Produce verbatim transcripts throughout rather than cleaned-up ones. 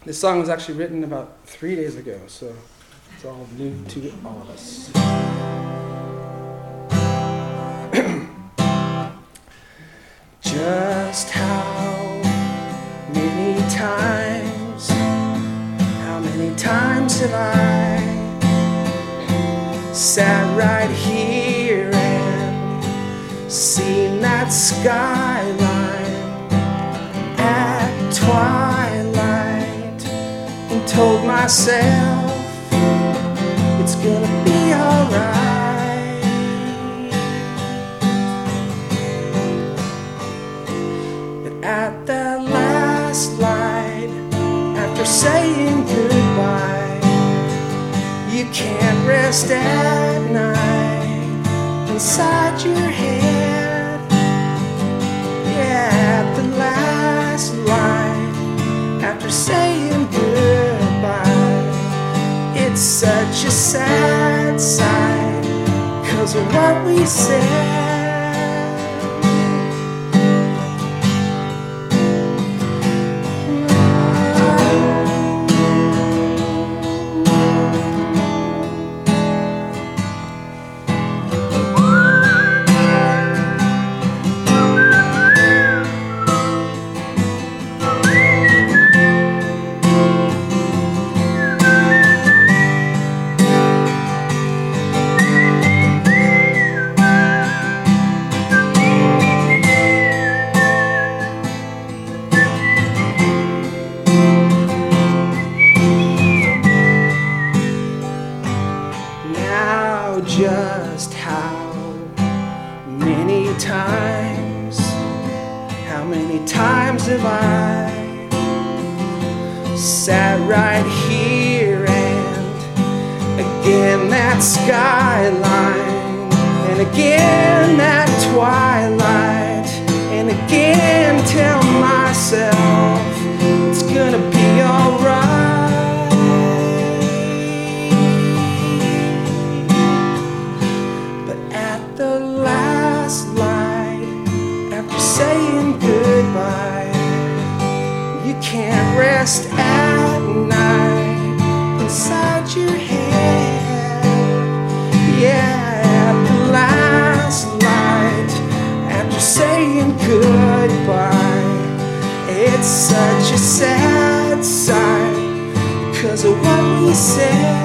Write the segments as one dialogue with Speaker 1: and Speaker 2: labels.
Speaker 1: This song was actually written about three days ago, so it's all new to all of us. Just how many times, how many times have I sat right here and seen that skyline at twilight and told myself it's gonna be alright. At the last light, after saying goodbye, you can't rest at night inside your head. Yeah, at the last light, after saying goodbye, it's such a sad sight 'cause of what we said. Just how many times, how many times have I sat right here and again that skyline and again that twilight and again tell myself it's gonna be alright. Saying goodbye, you can't rest at night inside your head. Yeah, at the last light, after saying goodbye, it's such a sad sight 'cause of what we said.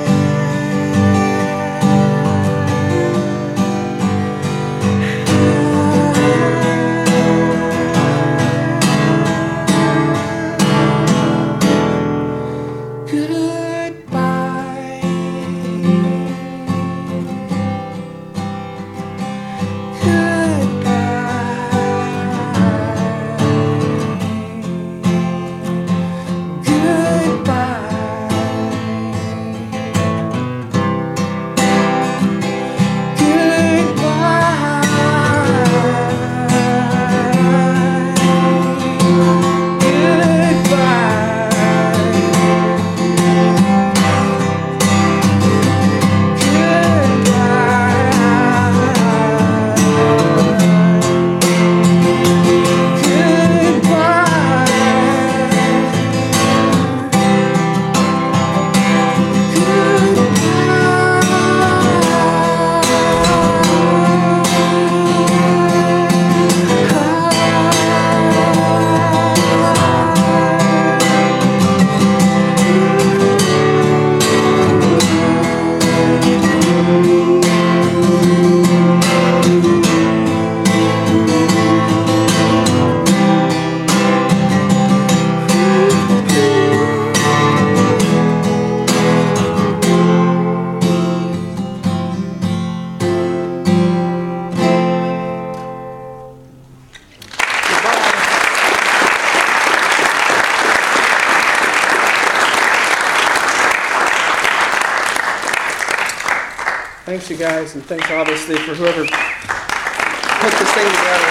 Speaker 1: Thanks, you guys, and thanks, obviously, for whoever put this thing together.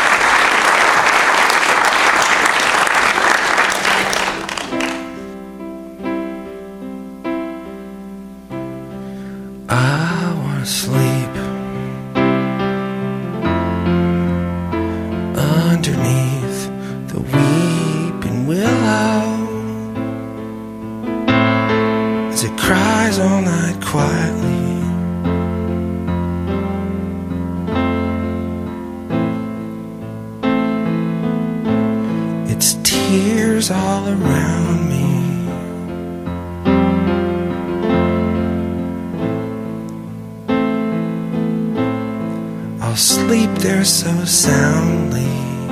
Speaker 2: I want to sleep underneath the weeping willow. stars all around me. I'll sleep there so soundly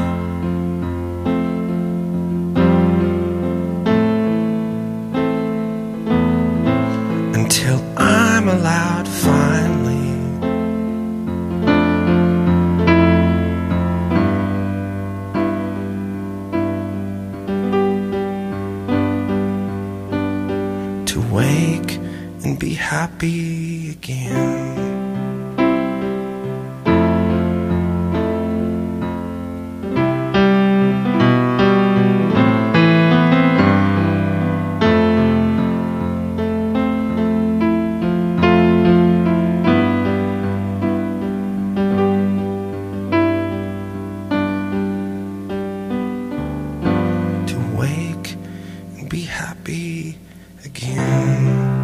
Speaker 2: until I'm allowed finally to wake and be happy again. Be happy again.